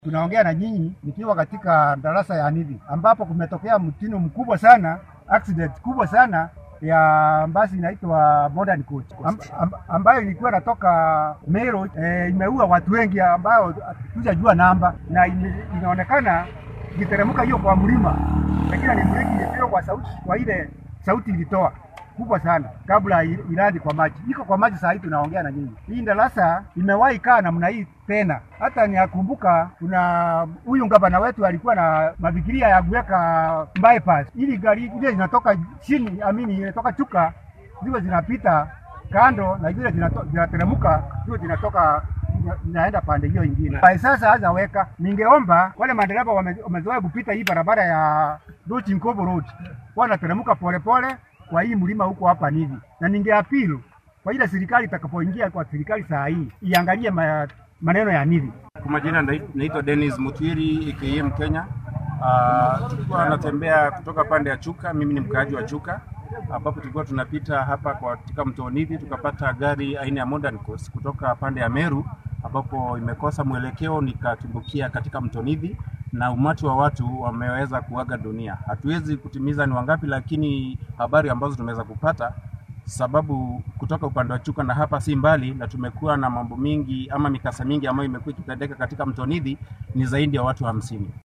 Tunaongea na nyinyi nikiwa katika darasa ya Nithi ambapo kumetokea mtino mkubwa sana, accident kubwa sana ya basi inaitwa Modern Coach ambayo ilikuwa natoka Meru. Imeua watu wengi ambao hatujajua namba, na inaonekana ikiteremka hiyo kwa mlima, lakini ni breki ilitoa kwa sauti, kwa ile sauti ilitoa kubwa sana kabla iradi kwa maji. Iko kwa maji saa hii tunaongea na nyinyi. Hii darasa imewahi kaa namna hii tena. Hata niakumbuka kuna huyu gavana wetu alikuwa na mafikiria ya kuweka bypass ili gari ile zinatoka chini, inatoka Chuka ziwe zinapita kando na zile zinateremka ziwe zinatoka zinaenda pande hiyo nyingine. Sasa hajaweka. Ningeomba wale madereva wamezoea kupita hii barabara ya Nkobo Road wanateremka polepole kwa hii mlima huko hapa Nithi, na ningeapili kwa ile serikali itakapoingia kwa serikali saa hii iangalie maneno ya Nithi. Kwa majina naitwa Dennis Mutwiri aka Mkenya. Tulikuwa natembea kutoka pande ya Chuka, mimi ni mkaaji wa Chuka, ambapo tulikuwa tunapita hapa katika mto Nithi, tukapata gari aina ya Modern Coach kutoka pande ya Meru, ambapo imekosa mwelekeo nikatumbukia katika mto Nithi na umati wa watu wameweza kuaga dunia. Hatuwezi kutimiza ni wangapi, lakini habari ambazo tumeweza kupata, sababu kutoka upande wa Chuka na hapa si mbali, na tumekuwa na mambo mingi ama mikasa mingi ambayo imekuwa ikitendeka katika mto Nithi, ni zaidi ya watu 50.